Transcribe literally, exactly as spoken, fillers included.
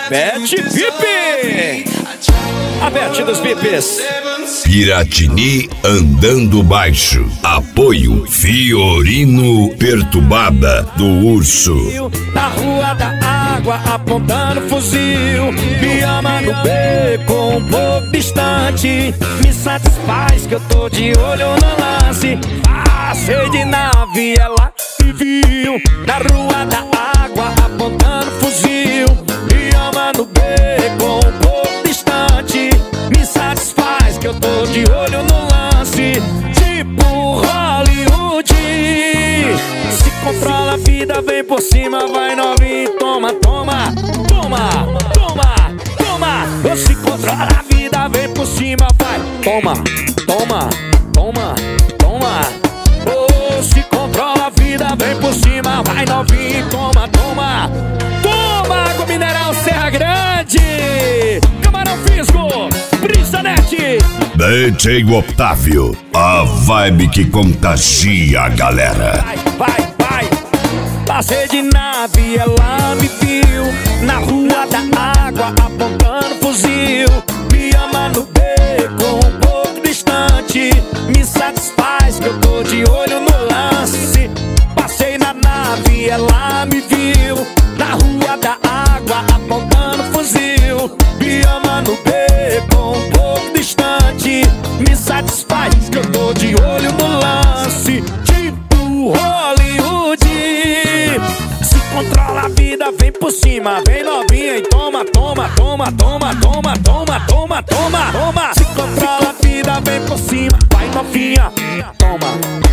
Beth Pipe, a Beth dos Pipes. Piratini andando baixo. Apoio Fiorino Perturbada do Urso. Na rua da água apontando fuzil, me ama no beco um pouco distante. Me satisfaz que eu tô de olho no lance. Passei de nave, ela me viu. Na rua da água apontando fuzil, me ama no beco um pouco distante. Me satisfaz que eu tô de olho no lance. Tipo Hollywood, se controla a vida, vem por cima, vai novinho, toma, toma, toma, toma, toma. Ou se controla a vida, vem por cima, vai, toma, toma, toma, toma. Ou se controla a vida, vem por cima, vai novinho, toma, toma. Toma água mineral Serra Grande, Camarão Fisgo, Brisanete, D J Otávio, a vibe que contagia a galera. vai, vai, vai. Passei de nave, ela me viu. Na rua da água apontando fuzil, me ama no beco um pouco distante. Me satisfaz que eu tô de olho no lance. Passei na nave, ela me viu. Na rua da água apontando fuzil, me ama no beco um pouco distante. Me satisfaz que eu tô de olho no lance. Tipo Hollywood, se controla a vida, vem por cima, vem novinha e toma, toma, toma, toma, toma, toma, toma, toma, toma. Se controla a vida, vem por cima, vai novinha, toma.